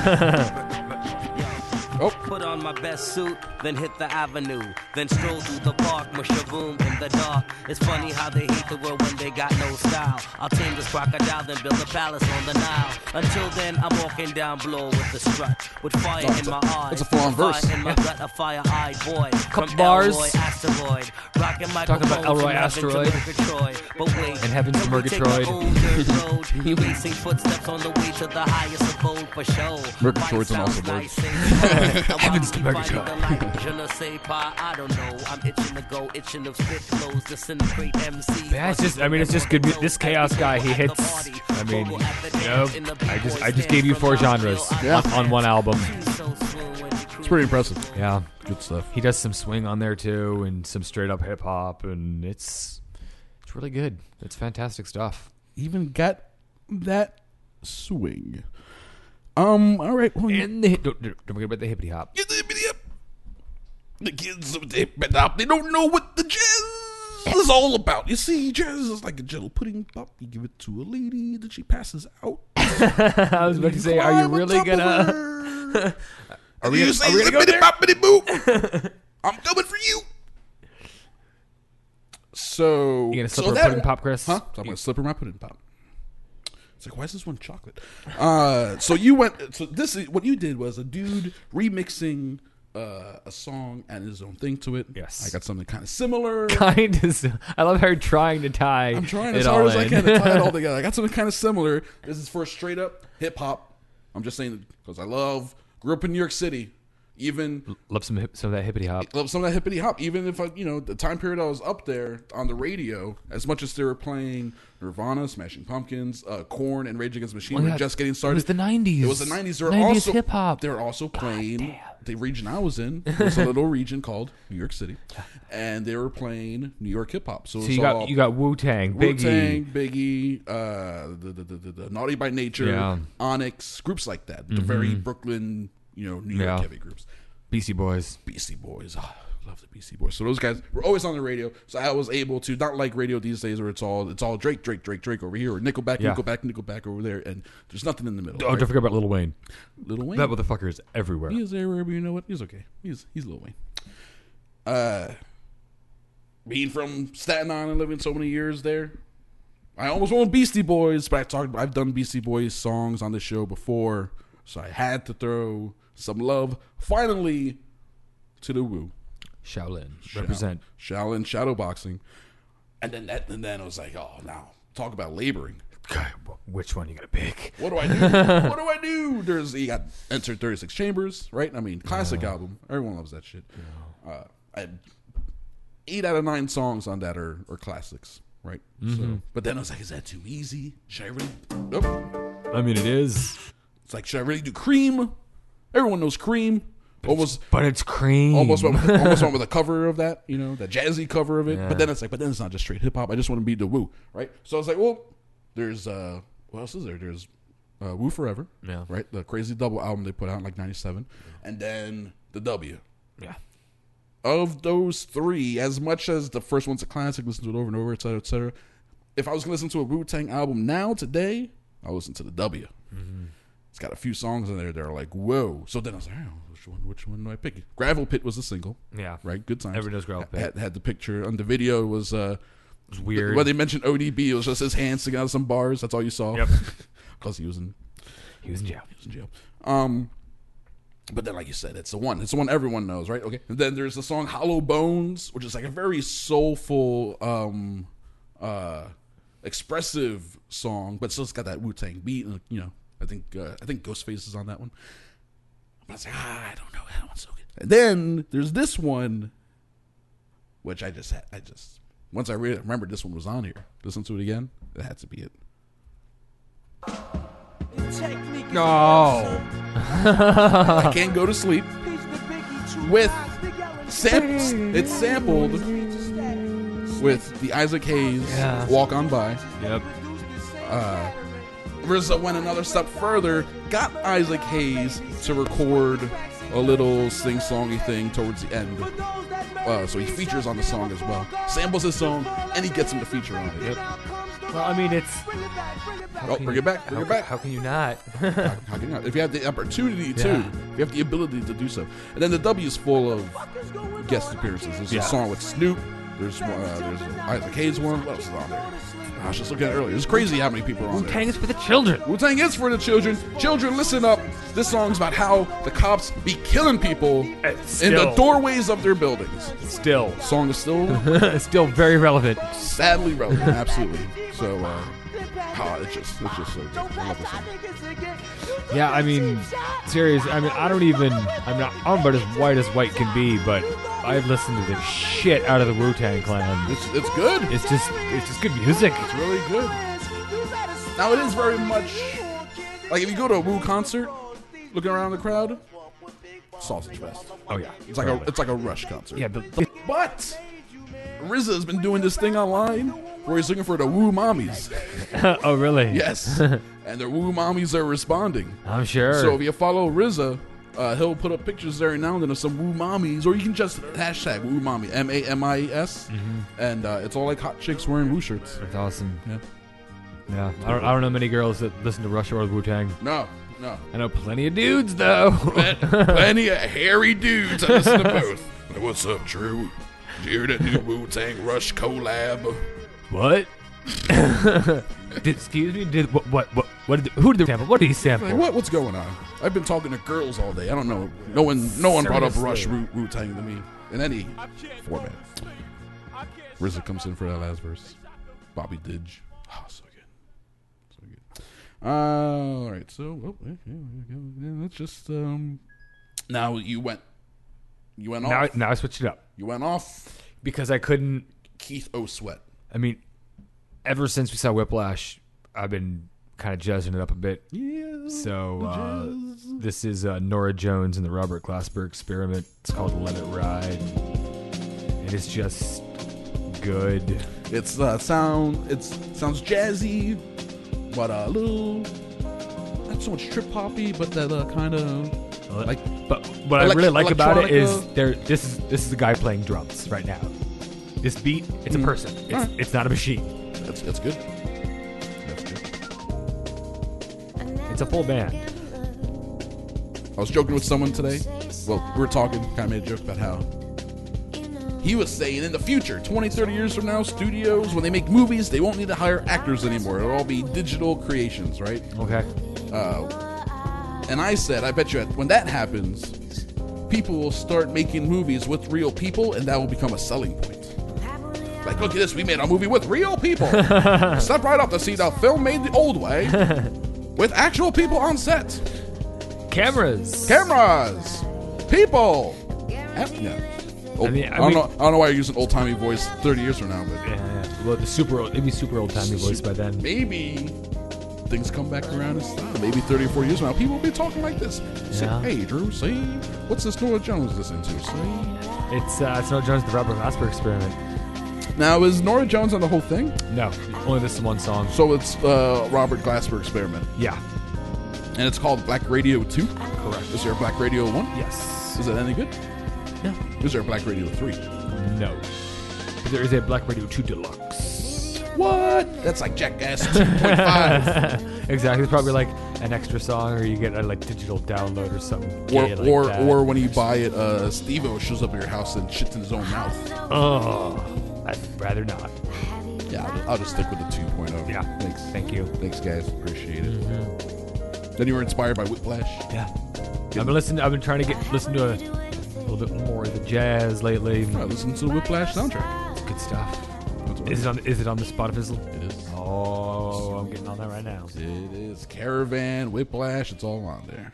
Oh. Put on my best suit, then hit the avenue, then stroll through the park, mush a boom in the dark. It's funny how they hate the world when they got no style. I'll tame this crocodile, then build a palace on the Nile. Until then, I'm walking down below with the strut, with fire Oh, it's in a- my eyes, it's a full-on fire verse. in my gut, a fire-eyed boy. Couple From bars. Elroy Asteroid, rocking my Talking about Elroy Asteroid. But wait, And Heavens to when we take Murgatroyd. the old dirt road, erasing footsteps on the way to the highest abode for show. Murgatroyd's an Life awesome sounds word. nice, things fun. Heavens to Now, while Murgatroyd. you find the light, je ne sais pas, I don't know. I'm itching to go, itching to spit flows, disintegrate M Cs. Yeah, it's just I mean it's just good. mu- This Chaos guy, he hits. I mean, you know, I just I just gave you four genres Yeah. on, on one album. It's pretty impressive. Yeah, Good stuff. he does some swing on there too, and some straight up hip hop, and it's it's really good. It's fantastic stuff. Even got that swing. Um, all right. Well, And the, don't, don't forget about the hippity hop. Get the hippity up. The kids of the hippity hop, they don't know what the jazz is all about. You see, jazz is like a gentle pudding pop. You give it to a lady, then she passes out. I was about to say, are you Climb on really top of gonna? her. Are we you gonna- say are we gonna go zippity there? boppity boo. I'm coming for you. So You gonna slip so her that- pudding pop, Chris? Huh? So I'm gonna slip her my pudding pop. It's like, why is this one chocolate? Uh, so you went. So this is what you did was a dude remixing uh, a song and his own thing to it. Yes. I got something kind of similar. Kind of. I love how you're trying to tie. I'm trying it as all hard as I in. can to tie it all together. I got something kind of similar. This is for straight up hip hop. I'm just saying because I love. Grew up in New York City. Even Love some hip, some of that hippity hop. love some of that hippity hop. Even if I, you know, the time period I was up there on the radio, as much as they were playing Nirvana, Smashing Pumpkins, uh, Korn, and Rage Against the Machine, Oh, were yeah. just getting It started. was the nineties. It was the nineties. They were nineties also hip hop. They were also playing damn. the region I was in. Was a little region called New York City, and they were playing New York hip hop. So, it So was you all got you got Wu Tang, Wu Biggie. Tang, Biggie, uh, the, the, the, the, the Naughty by Nature, Yeah. Onyx, groups like that. The very Brooklyn, you know, New York Yeah. heavy groups. Beastie Boys. Beastie Boys. Oh, I love the Beastie Boys. So those guys were always on the radio. So I was able to, not like radio these days where it's all it's all Drake, Drake, Drake, Drake over here, or Nickelback, Yeah. Nickelback, Nickelback over there, and there's nothing in the middle. Oh, right? don't forget about Lil Wayne. Lil Wayne. That motherfucker is everywhere. He is everywhere, but you know what? He's okay. He's he's Lil Wayne. Uh, being from Staten Island, living so many years there, I almost went Beastie Boys, but I talked. I've done Beastie Boys songs on the show before, so I had to throw some love. Finally, to the Woo. Shaolin. Represent. Shaolin shadowboxing, and then that, and then I was like, oh, now talk about laboring. God, which one you gonna pick? What do I do? What do I do? There's you got Entered thirty-six Chambers, right? I mean, classic album. Everyone loves that shit. Uh, I had eight out of nine songs on that are, are classics, right? So, but then I was like, is that too easy? Should I really? Nope. I mean, it is, It's like, should I really do Cream? Everyone knows Cream. Almost. but it's cream. Almost went, with, almost went with a cover of that, you know, that jazzy cover of it. Yeah. But then it's like, but then it's not just straight hip hop. I just want to be the Woo, right? So I was like, well, there's uh, what else is there? There's uh, Woo Forever, Yeah. right? The crazy double album they put out in like ninety-seven, and then the W. Yeah. Of those three, as much as the first one's a classic, listen to it over and over, et cetera, et cetera. If I was gonna listen to a Wu Tang album now today, I'll listen to the W. Mm-hmm. It's got a few songs in there that are like, whoa. So then I was like, oh, which one? Which one do I pick? Gravel Pit was the single. Yeah. Right, good times. Everyone knows Gravel Pit. Had, had the picture on the video. It was uh, was weird. When they mentioned O D B, it was just his hands sticking out of some bars. That's all you saw. Yep. Because he was in He was in jail. he was in jail. Um, but then, like you said, it's the one. It's the one everyone knows, right? Okay. And then there's the song "Hollow Bones," which is like a very soulful, um, uh, expressive song, but still it's got that Wu-Tang beat. And, you know, I think uh, I think Ghostface is on that one. But I was like, ah, I don't know, that one's so good. And then there's this one, which I just had, I just once I re- remembered this one was on here. Listen to it again. It had to be it. No. I Can't Go to Sleep with sam- it's sampled with the Isaac Hayes Yeah. Walk On By. Yep. Uh, R Z A went another step further, got Isaac Hayes to record a little sing-songy thing towards the end. Uh, so he features on the song as well. Samples his song, and he gets him to feature on it. Yep. Well, I mean, it's. Oh, bring it back, bring how, it back. How can you not? How, how can you not? If you have the opportunity to, Yeah. if you have the ability to do so. And then the W is full of guest appearances. There's Yeah. a song with Snoop. There's one, uh, there's an Isaac Hayes one. What else is on there? I was just looking at it earlier. It's crazy how many people are on there. Wu-Tang is for the children. Wu-Tang is for the children. Children, listen up. This song's about how the cops be killing people Uh, in the still. doorways of their buildings. Still. Song is still Still very relevant. sadly relevant. Absolutely. So, uh, oh, it's just, it's just so good. I love this song. Yeah, I mean, serious. I mean, I don't even. I'm not. I'm about as white as white can be, but I've listened to the shit out of the Wu-Tang Clan. It's, it's good. It's just, it's just good music. It's really good. Now it is very much like if you go to a Wu concert, looking around the crowd, Sausage Fest. Oh yeah, It's like a it's like a Rush concert. yeah. But, but But R Z A has been doing this thing online where he's looking for the Wu mommies. oh really? Yes, and the Wu mommies are responding. I'm sure. So if you follow R Z A, uh, he'll put up pictures every now and then of some Wu mommies, or you can just hashtag Wu mommy, M A M I E S, and uh, it's all like hot chicks wearing Wu shirts. That's awesome. Yeah. Yeah, I don't, I don't know many girls that listen to Rush or Wu-Tang. No, no. I know plenty of dudes though. Plenty of hairy dudes. I listen to both. What's up, Drew? Did you hear that new Wu-Tang Rush collab? What? did, excuse me. Did what? What? What? What did? Who did they sample? What did he sample? Like, what? What's going on? I've been talking to girls all day. I don't know. No one. No one brought up Rush Seriously. Wu- Wu-Tang to me in any format. R Z A comes in for that last verse. Bobby Didge. Oh, so good. So good. Uh, all right. So, oh, yeah, yeah, yeah, yeah, let's just um. Now you went. You went Now, off. now I switched it up You went off. because I couldn't. Keith O'Sweat. I mean, ever since we saw Whiplash, I've been kind of jazzing it up a bit. Yeah. So uh, this is uh, Nora Jones and the Robert Glasper Experiment. It's called "Let It Ride," and it's just good. It's uh, sound. It's sounds jazzy, but a little not so much trip hoppy, but that uh, kind of like But what I Elect- really like about it is electronica. there. This is this is a guy playing drums right now. This beat, it's a person. It's, Alright. it's not a machine. that's that's good. That's good. It's a full band. I was joking with someone today. Well, we were talking, kind of made a joke about how he was saying in the future, twenty, thirty years from now, studios, when they make movies, they won't need to hire actors anymore. It'll all be digital creations, right? Okay. And I said, I bet you at, when that happens, people will start making movies with real people, and that will become a selling point. Like, look at this, we made a movie with real people. Step right up to see the film made the old way with actual people on set. Cameras. Cameras, people. Em- Yeah. Old- I mean- I I, don't mean- know. I don't know why you're using old timey voice thirty years from now, but Yeah, yeah. Well, the super old, maybe super old timey voice by then. maybe things come back around in style. Maybe thirty or forty years from now, people will be talking like this. Say, Yeah. hey, Drew, see, what's this Nora Jones listen to? See? It's uh, it's no Jones the Robert Glasper Experiment. Now, is Nora Jones on the whole thing? No, only this one song. So it's uh, Robert Glasper Experiment. Yeah. And it's called Black Radio two? Correct. Is there a Black Radio one? Yes. Is it any good? Yeah. Is there a Black Radio three? No. But there is a Black Radio two Deluxe. What? That's like Jackass two point five. Exactly. It's probably like an extra song, or you get a like digital download or something. or gay like or, that. or when you buy it, uh, Steve-O shows up at your house and shits in his own mouth. Oh, I'd rather not. Yeah, I'll just, I'll just stick with the two point oh. Yeah. Thanks. Thank you. Thanks, guys. Appreciate it. Then you were inspired by Whiplash. Yeah. I've been listening. I've been trying to get listen to a, a little bit more of the jazz lately. I listened to the Whiplash soundtrack. It's good stuff. That's what Is it on? Is it on the Spotify? it is. Oh, I'm getting on that right now. It is Caravan, Whiplash. It's all on there.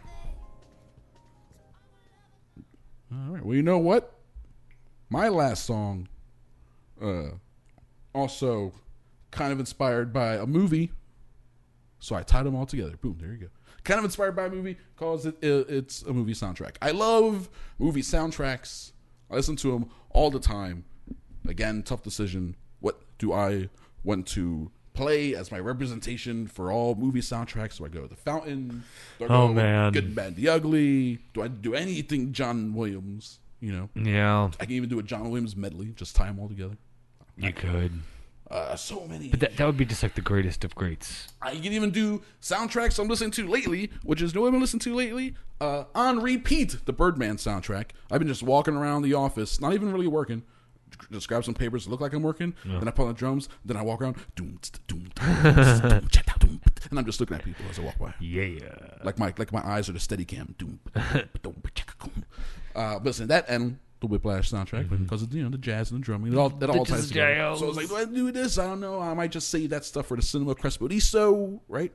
All right. Well, you know what? My last song, uh, also kind of inspired by a movie. So I tied them all together. Boom, there you go. Kind of inspired by a movie because it, it, it's a movie soundtrack. I love movie soundtracks. I listen to them all the time. Again, tough decision. What do I want to play as my representation for all movie soundtracks? Do I go with The Fountain? Do I go Oh, with man. Good, and Bad, the Ugly? Do I do anything John Williams? You know, Yeah, I can even do a John Williams medley. Just tie them all together. you could. Uh, so many. But that that would be just like the greatest of greats. I can even do soundtracks I'm listening to lately, which is, you know what I've been listening to lately? Uh, on repeat, the Birdman soundtrack. I've been just walking around the office, not even really working. Just grab some papers that look like I'm working. Yeah. Then I put on the drums. Then I walk around. Doom, doom, doom, doom, and I'm just looking at people as I walk by. Yeah. Like my like my eyes are the steady cam. Doom, doom, uh, but listen, that and the Whiplash soundtrack, Mm-hmm. because of, you know, the jazz and the drumming, it all it all ties together. jazz. So I was like, do I do this? I don't know. I might just save that stuff for the Cinema Crespediso, right?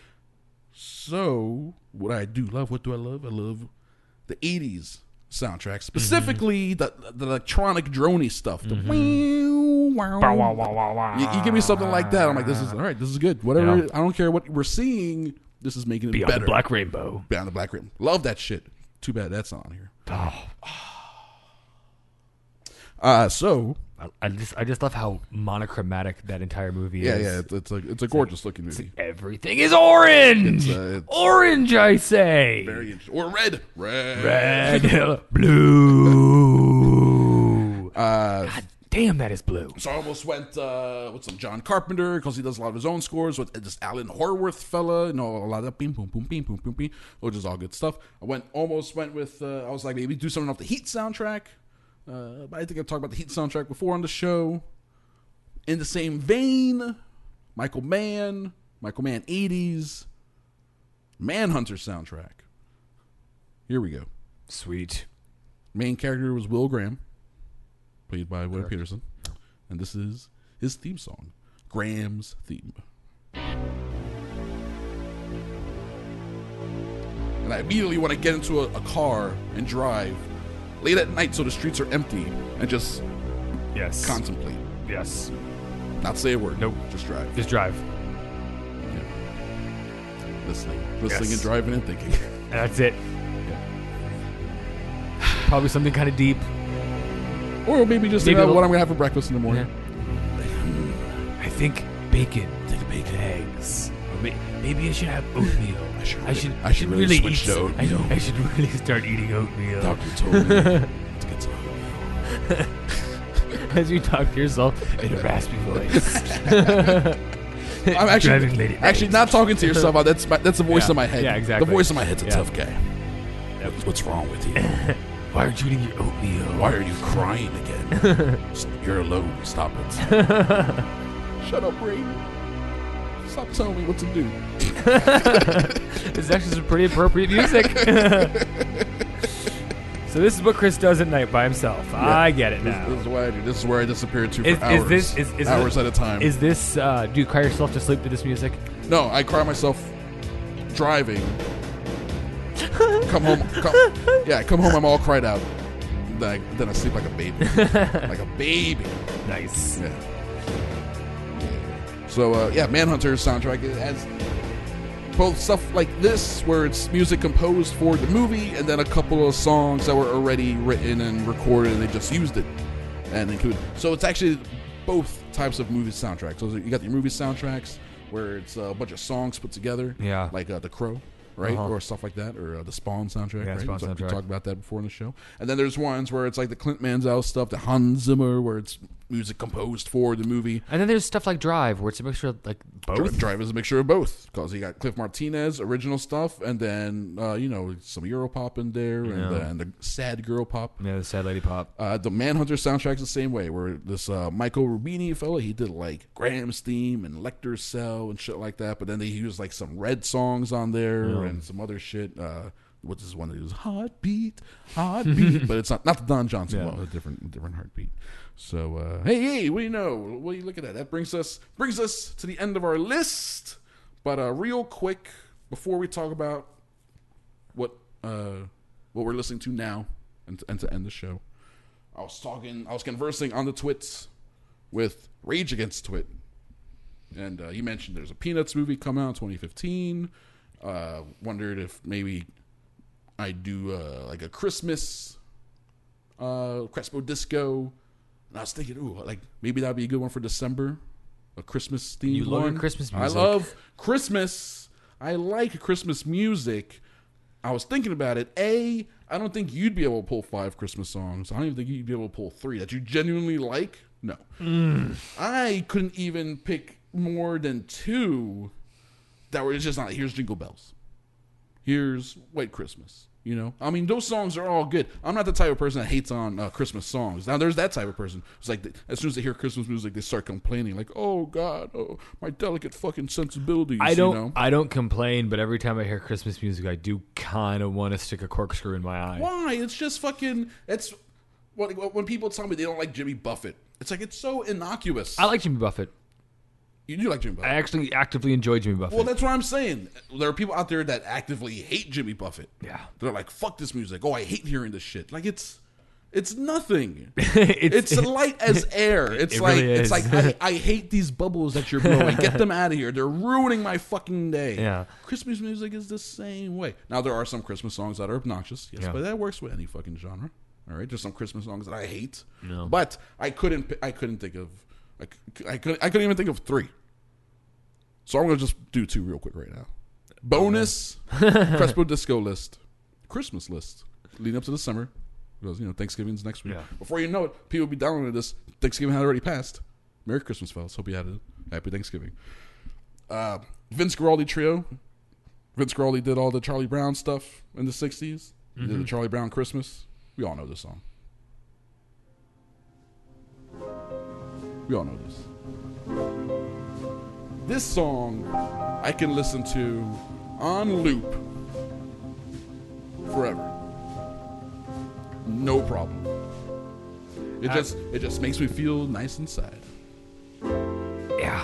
So what I do love, what do I love? I love the eighties soundtrack, specifically Mm-hmm. the the electronic droney stuff. The wow, Bow, wow, wow, wow, wow. You, you give me something like that, I'm like, this is all right. This is good. Whatever. Yeah. I don't care what we're seeing. This is making it Beyond better. the Black Rainbow. Beyond the Black Rainbow. Love that shit. Too bad that's not on here. Oh, Uh, so I, I just I just love how monochromatic that entire movie yeah, is. yeah, it's, it's a it's a gorgeous looking movie. Everything is orange. It's, uh, it's orange, I say. very interesting. Or red, red, Red, blue. Uh, God damn, that is blue. so I almost went uh, with some John Carpenter because he does a lot of his own scores with this Alan Horworth fella. You know, a lot of that beam, boom, boom, beam, boom, boom, beam, which is all good stuff. I went almost went with. Uh, I was like, maybe do something off the Heat soundtrack. Uh, but I think I've talked about the Heat soundtrack before on the show. In the same vein, Michael Mann, Michael Mann eighties, Manhunter soundtrack. Here we go. Sweet. Main character was Will Graham, played by Will Peterson. And this is his theme song, Graham's Theme. And I immediately want to get into a, a car and drive late at night so the streets are empty and just Yes. contemplate. yes. Not say a word. Nope. Just drive. Just drive. Yeah. Listening. Listening Yes. and driving and thinking. That's it. Probably something kind of deep. Or maybe just Maybe think a about little- what I'm going to have for breakfast in the morning. I think bacon. Think bacon. Eggs. Or may- maybe I should have oatmeal. I should. I should. I should really, switch eat. to I, oatmeal. I should really start eating oatmeal. Doctor told me to get some oatmeal. As you talk to yourself in a raspy voice. I'm actually Driving late at night. actually not talking to yourself. That's my, that's the voice Yeah. in my head. Yeah, exactly. The voice in my head's a Yeah. tough guy. What's, what's wrong with you? Why aren't you eating your oatmeal? Why are you crying again? You're alone. Stop it. Shut up, Brayden. Stop telling me what to do. It's actually some pretty appropriate music. So this is what Chris does at night by himself. I get it This, now. this is what I do. This is where I disappear to for Is, hours. is this is, is hours it, at a time. Is this? Uh, do you cry yourself to sleep to this music? No, I cry myself driving. Come home. Come, yeah, I come home. I'm all cried out. Then I, then I sleep like a baby, like a baby. Nice. Yeah. So uh, yeah, Manhunter's soundtrack it has both stuff like this, where it's music composed for the movie, and then a couple of songs that were already written and recorded, and they just used it and included. So it's actually both types of movie soundtracks. So you got your movie soundtracks where it's a bunch of songs put together, Yeah. like uh, The Crow. Right, Uh-huh. or stuff like that, or uh, the Spawn soundtrack. Yeah, right? Spawn We talked- we soundtrack. talked about that before in the show. And then there's ones where it's like the Clint Mansell stuff, the Hans Zimmer, where it's music composed for the movie. And then there's stuff like Drive, where it's a mixture of like both. Dri- Drive is a mixture of both because you got Cliff Martinez original stuff, and then uh, you know some Europop in there, and, Yeah. uh, and the sad girl pop. Yeah, the Sad Lady Pop. Uh, the Manhunter soundtrack's the same way, where this uh, Michael Rubini fella, he did like Graham's Theme and Lecter's Cell and shit like that, but then they used like some Red songs on there Yeah. and some other shit. Uh, what's this one that was Heartbeat, Heartbeat, but it's not not the Don Johnson Yeah. one, a different different Heartbeat. So uh, hey, hey, what do you know? What do you look at that? That brings us brings us to the end of our list. But uh, real quick, before we talk about what uh, what we're listening to now, and, and to end the show, I was talking, I was conversing on the twits with Rage Against Twit, and uh, he mentioned there's a Peanuts movie coming out in twenty fifteen. Uh, wondered if maybe I do uh, like a Christmas uh, Crespo Disco. And I was thinking, ooh, like maybe that'd be a good one for December, a Christmas themed You love your one. Christmas I music. love Christmas. I like Christmas music. I was thinking about it. A, I don't think you'd be able to pull five Christmas songs. I don't even think you'd be able to pull three that you genuinely like. No, Mm. I couldn't even pick more than two that were just not. Here's Jingle Bells. Here's White Christmas. You know, I mean, those songs are all good. I'm not the type of person that hates on uh, Christmas songs. Now, there's that type of person. It's like, as soon as they hear Christmas music, they start complaining, like, "Oh God, oh my delicate fucking sensibilities." I don't. You know? I don't complain, but every time I hear Christmas music, I do kind of want to stick a corkscrew in my eye. Why? It's just fucking. It's when, when people tell me they don't like Jimmy Buffett. It's like it's so innocuous. I like Jimmy Buffett. You do like Jimmy Buffett. I actually actively enjoy Jimmy Buffett. Well, that's what I'm saying. There are people out there that actively hate Jimmy Buffett. Yeah. They're like, "Fuck this music. Oh, I hate hearing this shit." Like it's, it's nothing. It's- it's light as air. It's It like really it's is. like I, I hate these bubbles that you're blowing. Get them out of here. They're ruining my fucking day. Yeah. Christmas music is the same way. Now there are some Christmas songs that are obnoxious. Yes, Yeah. but that works with any fucking genre. All right. There's some Christmas songs that I hate. No. But I couldn't. I couldn't think of. I, c- I could. I couldn't even think of three. So I'm going to just do two real quick right now. Bonus Crespo Disco list. Christmas list. Leading up to the summer. Because, you know, Thanksgiving's next week. Yeah. Before you know it, people will be downloading this. Thanksgiving had already passed. Merry Christmas, fellas. Hope you had a happy Thanksgiving. Uh, Vince Guaraldi Trio. Vince Guaraldi did all the Charlie Brown stuff in the sixties. He Mm-hmm. did the Charlie Brown Christmas. We all know this song. We all know this. This song I can listen to on loop forever. No problem. It I- just it just makes me feel nice inside. Yeah.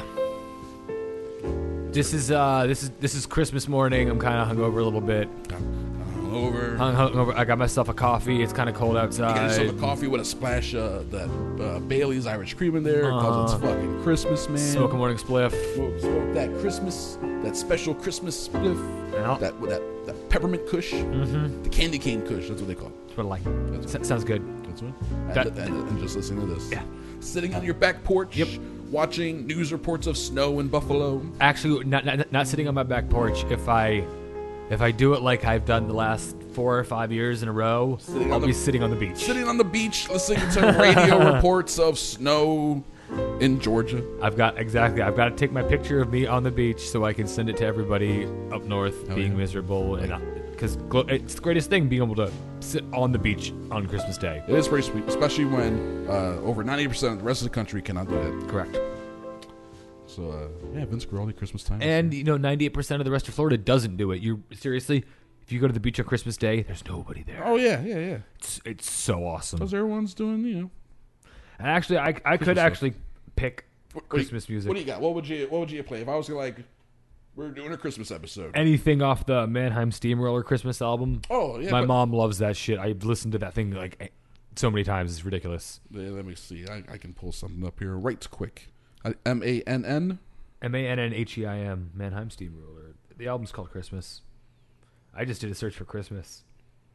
This is uh this is this is Christmas morning. I'm kind of hungover a little bit. I'm over. Hung, hungover. I got myself a coffee. It's kind of cold You outside. get yourself a coffee with a splash of that uh, Bailey's Irish cream in there because it's fucking Christmas, man. Smoke a morning spliff. Smoke, smoke that Christmas, that special Christmas spliff, Yeah. that that that peppermint kush, mm-hmm. the candy cane kush. That's what they call it. That's what I like. That's S- sounds good. That's what. And, That- and, and just listening to this. Yeah. Sitting on your back porch. Yep. Watching news reports of snow in Buffalo. Actually, not, not not sitting on my back porch. If I if I do it like I've done the last four or five years in a row, Sitting I'll on be the- sitting on the beach. Sitting on the beach, listening to radio reports of snow in Georgia. I've got exactly. I've got to take my picture of me on the beach so I can send it to everybody up north, Hell being yeah. miserable, and because it's the greatest thing being able to sit on the beach on Christmas Day. It is pretty sweet, especially when uh, over ninety percent of the rest of the country cannot do that. Correct. So, uh, yeah, Vince Guaraldi, Christmas time. And you know, ninety-eight percent of the rest of Florida doesn't do it. You seriously, if you go to the beach on Christmas Day, there's nobody there. Oh, yeah, yeah, yeah. It's it's so awesome. Because everyone's doing, you know. And actually, I I could stuff. actually pick What- what do you- Christmas music. What do you got? What would you What would you play if I was like, we're doing a Christmas episode? Anything off the Mannheim Steamroller Christmas album. Oh, yeah. My but- mom loves that shit. I listened to that thing like so many times. It's ridiculous. Yeah, let me see. I, I can pull something up here right quick. M A N N. M A N N H E I M, Mannheim Steamroller. The album's called Christmas. I just did a search for Christmas.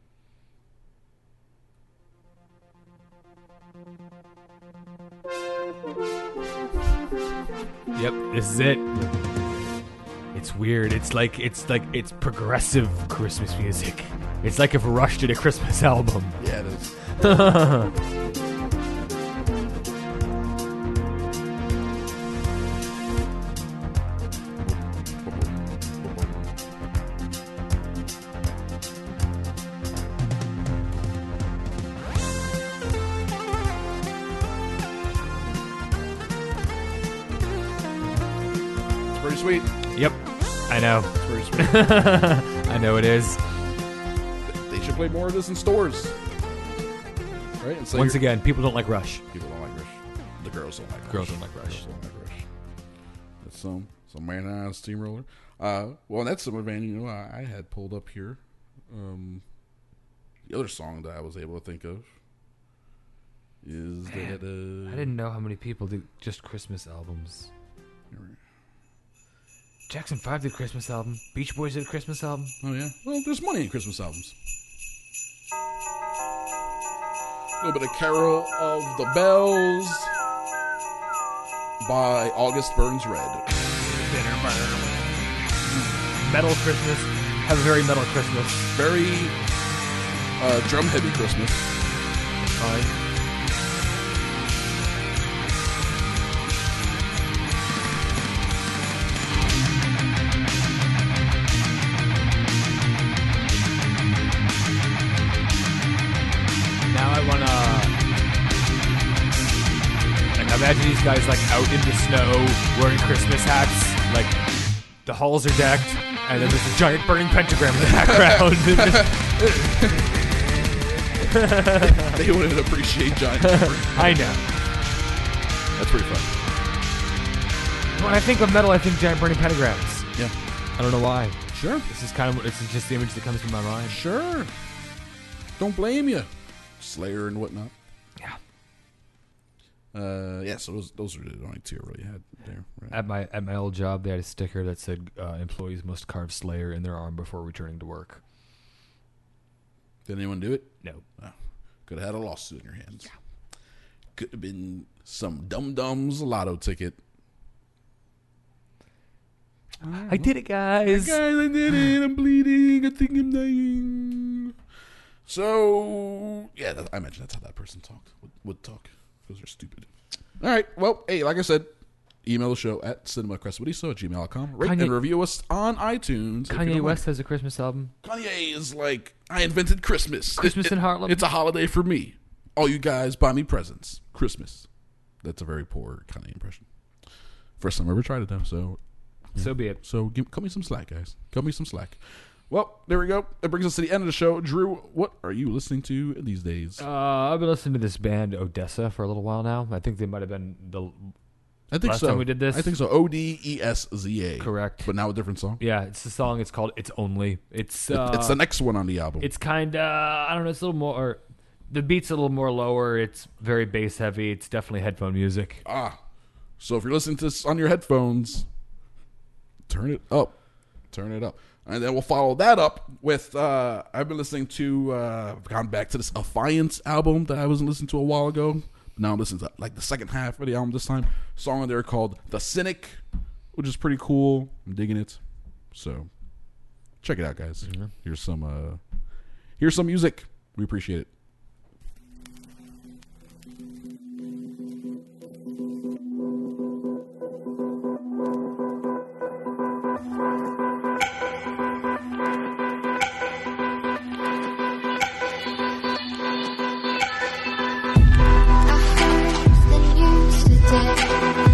Yep, this is it. It's weird. It's like it's like it's progressive Christmas music. It's like if Rush did a Christmas album. Yeah, it is. sweet. Yep, I know. It's very sweet. I know it is. They should play more of this in stores. Right? And so Once you're- again, people don't like Rush. people don't like Rush. The girls don't like Rush. Girls don't like Rush. Girls don't like Rush. That's some some man on steamroller. Uh, well, that's some band you know I, I had pulled up here. Um, the other song that I was able to think of is that uh, I didn't know how many people do just Christmas albums. Jackson five did a Christmas album. Beach Boys did a Christmas album. Oh yeah. Well, there's money in Christmas albums. A little bit of Carol of the Bells by August Burns Red. Metal Christmas. Have a very metal Christmas. Very uh, drum heavy Christmas. Fine. Now I wanna like imagine these guys like out in the snow wearing Christmas hats, like the halls are decked, and then there's a giant burning pentagram in the background. They wouldn't appreciate giant pepper. I know. That's pretty fun. When I think of metal, I think giant burning pentagrams. Yeah. I don't know why. Sure. This is kind of this is just the image that comes to my mind. Sure. Don't blame you. Slayer and whatnot. Yeah. Uh, yeah, so those those are the only two I really had there. Right? At my at my old job, they had a sticker that said uh, employees must carve Slayer in their arm before returning to work. Did anyone do it? No. Oh, could have had a lawsuit in your hands. Yeah. Could have been some dum dums lotto ticket. I did it, guys. Guys, I did it. I'm bleeding. I think I'm dying. So, yeah, that, I imagine that's how that person talked. Would, would talk. Because they're stupid. All right. Well, hey, like I said, email the show at cinemacrespediso at gmail dot com. Rate Kanye- and review us on iTunes. if you Kanye don't West has a Christmas album. mind. Kanye is like, I invented Christmas. Christmas It- in it- Harlem. It's a holiday for me. All you guys buy me presents. Christmas. That's a very poor Kanye impression. First time I ever tried it, though, so... So be it. So give, cut me some slack, guys. Cut me some slack. Well, there we go. That brings us to the end of the show. Drew, what are you listening to these days? Uh, I've been listening to this band Odessa for a little while now. I think they might have been the I think last so. time we did this? I think so. O D E S Z A. Correct. But now a different song. yeah. It's the song. It's called "It's Only." It's It- uh, it's the next one on the album. It's kind of I don't know. It's a little more. The beat's a little more lower. It's very bass heavy. It's definitely headphone music. ah. So if you're listening to this on your headphones, turn it up. Turn it up. And then we'll follow that up with, uh, I've been listening to, uh, I've gone back to this Affiance album that I wasn't listening to a while ago. Now I'm listening to like the second half of the album this time. Song on there called The Cynic, which is pretty cool. I'm digging it. So check it out, guys. Mm-hmm. Here's some, uh, here's some music. We appreciate it. I heard that you used to date